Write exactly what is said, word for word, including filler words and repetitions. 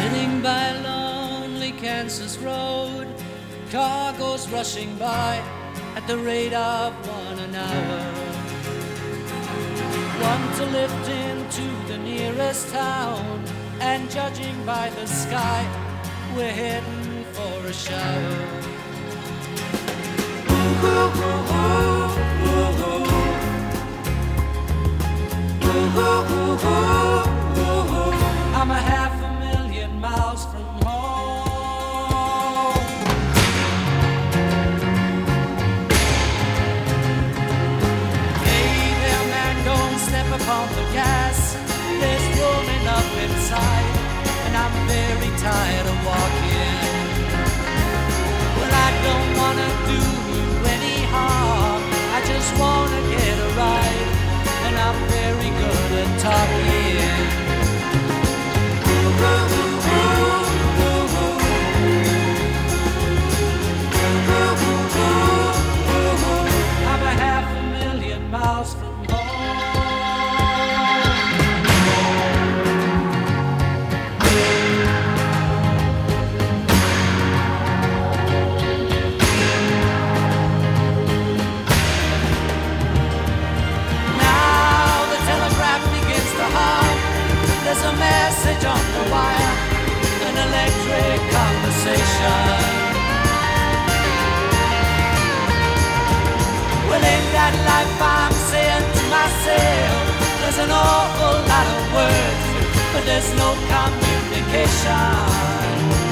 Sitting by a lonely Kansas road, car goes rushing by at the rate of one an hour. One to lift into the nearest town, and judging by the sky, we're heading for a shower. Ooh, ooh, ooh, ooh, ooh. Ooh, ooh, ooh, ooh, ooh. I'm a half a million miles from home. Hey there, man, don't step upon the gas. There's room enough inside, and I'm very tired of walking. Well, I don't wanna do you any harm, I just wanna get a ride, and I'm very good at talking. Ooh, ooh, ooh, ooh, ooh. Ooh, ooh, ooh, ooh. I'm a half a million miles from home. There's a message on the wire, an electric conversation. Well, in that life I'm saying to myself, there's an awful lot of words, but there's no communication.